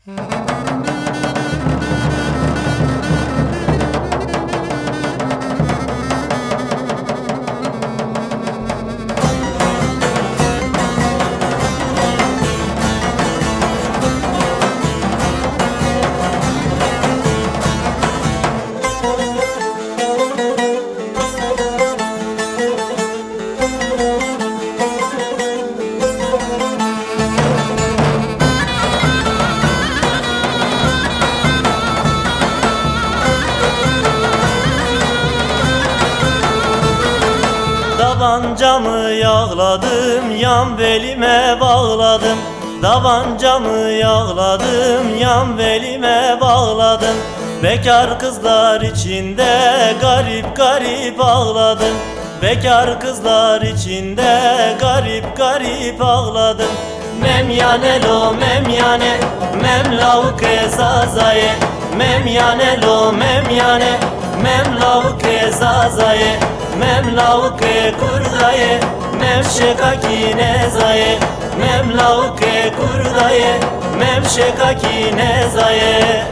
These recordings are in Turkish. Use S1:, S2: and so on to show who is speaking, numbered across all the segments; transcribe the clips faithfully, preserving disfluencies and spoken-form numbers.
S1: Davancamı yağladım, yan belime bağladım. Davancamı yağladım, yan belime bağladım. Bekar kızlar içinde garip garip ağladım. Bekar kızlar içinde garip garip ağladım. Memyane lo memyane, memlavuk ezazaye. Memyane lo memyane, memlavuk ezazaye. Memlavuke kurdaye, mevşekaki nezaye. Memlavuke kurdaye, mevşekaki nezaye.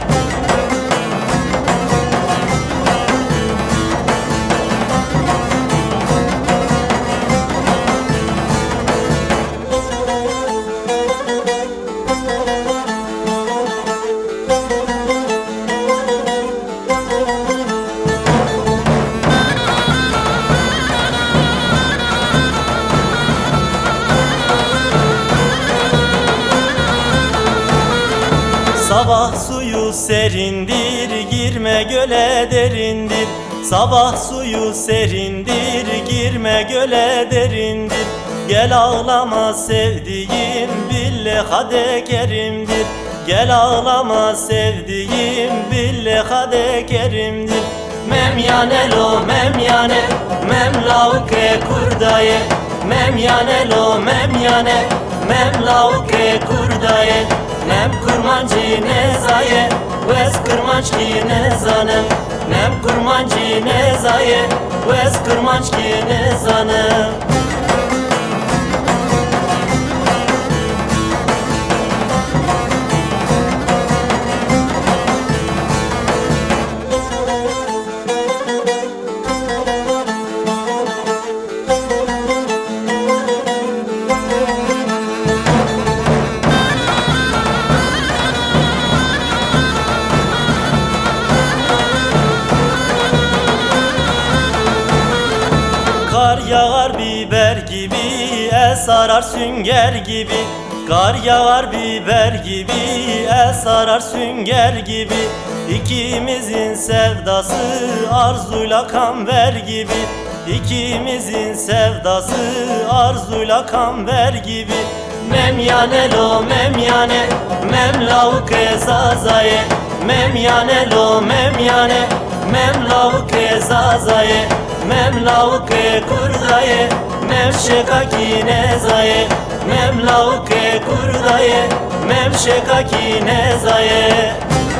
S1: Sabah suyu serindir, girme göle derindir. Sabah suyu serindir, girme göle derindir. Gel ağlama sevdiğim, bille hade kerimdir. Gel ağlama sevdiğim, bille hade kerimdir. Memyane lo memyane, memlavuke kurdaye. Memyane lo memyane, memlavuke kurdaye. Nem kurmancı nezaye, vez kırmanç ki nezanım. Nem kurmancı nezaye, vez kırmanç ki nezanım. Kar yağar biber gibi, el sarar sünger gibi. Kar yağar biber gibi, el sarar sünger gibi. İkimizin sevdası arzuyla kamber gibi. İkimizin sevdası arzuyla kamber gibi. Memyane lo memyane, memlavuk ezazaye. Memyane lo memyane, memlavuk ezazaye. Memlavuke kurdaye, mevşekaki nezaye. Memlavuke kurdaye, mevşekaki nezaye.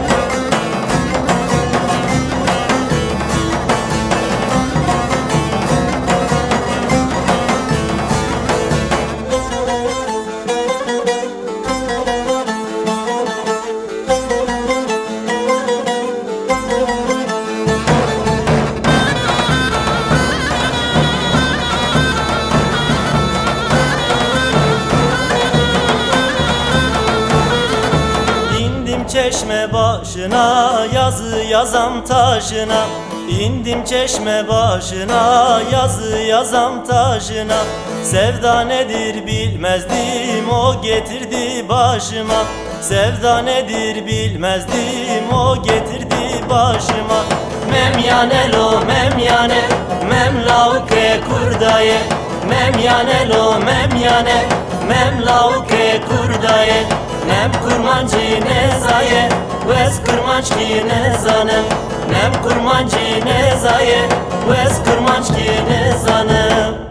S1: Çeşme başına, yazı yazam taşına. İndim çeşme başına, yazı yazam taşına. Sevda nedir bilmezdim, o getirdi başıma. Sevda nedir bilmezdim, o getirdi başıma. Memyane lo memyane, memlavuke kurdaye. Memyane lo memyane, memlavuke kurdaye. Nem kurmancı nezaye, vez kırmanç ki nezanım. Nem kurmancı nezaye, vez kırmanç ki nezanım.